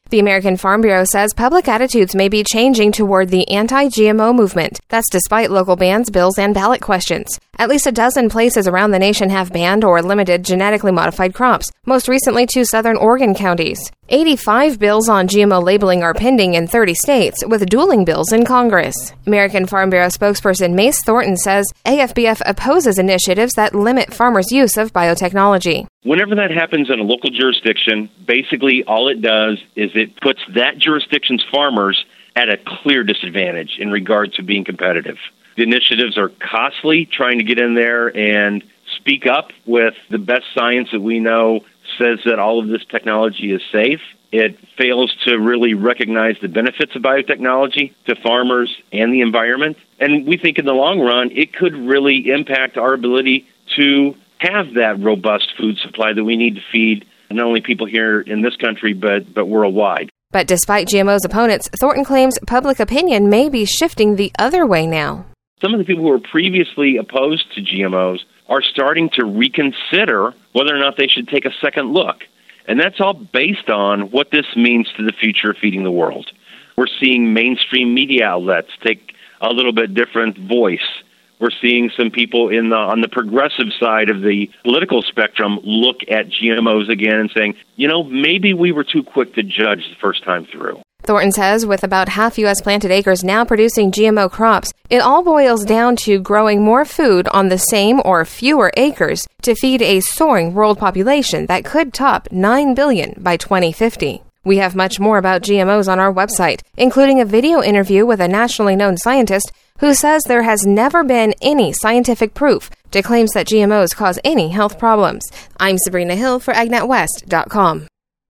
The American Farm Bureau says public attitudes may be changing toward the anti-GMO movement. That's despite local bans, bills, and ballot questions. At least a dozen places around the nation have banned or limited genetically modified crops, most recently 2 southern Oregon counties. 85 bills on GMO labeling are pending in 30 states, with dueling bills in Congress. American Farm Bureau spokesperson Mace Thornton says AFBF opposes initiatives that limit farmers' use of biotechnology. Whenever that happens in a local jurisdiction, basically all it does is it puts that jurisdiction's farmers at a clear disadvantage in regard to being competitive. The initiatives are costly, trying to get in there and speak up with the best science that we know says that all of this technology is safe. It fails to really recognize the benefits of biotechnology to farmers and the environment. And we think in the long run, it could really impact our ability to have that robust food supply that we need to feed not only people here in this country, but worldwide. But despite GMO's opponents, Thornton claims public opinion may be shifting the other way now. Some of the people who were previously opposed to GMOs are starting to reconsider whether or not they should take a second look. And that's all based on what this means to the future of feeding the world. We're seeing mainstream media outlets take a little bit different voice. We're seeing some people on the progressive side of the political spectrum look at GMOs again and saying, maybe we were too quick to judge the first time through. Thornton says with about half U.S. planted acres now producing GMO crops, it all boils down to growing more food on the same or fewer acres to feed a soaring world population that could top 9 billion by 2050. We have much more about GMOs on our website, including a video interview with a nationally known scientist who says there has never been any scientific proof to claims that GMOs cause any health problems. I'm Sabrina Hill for AgNetWest.com.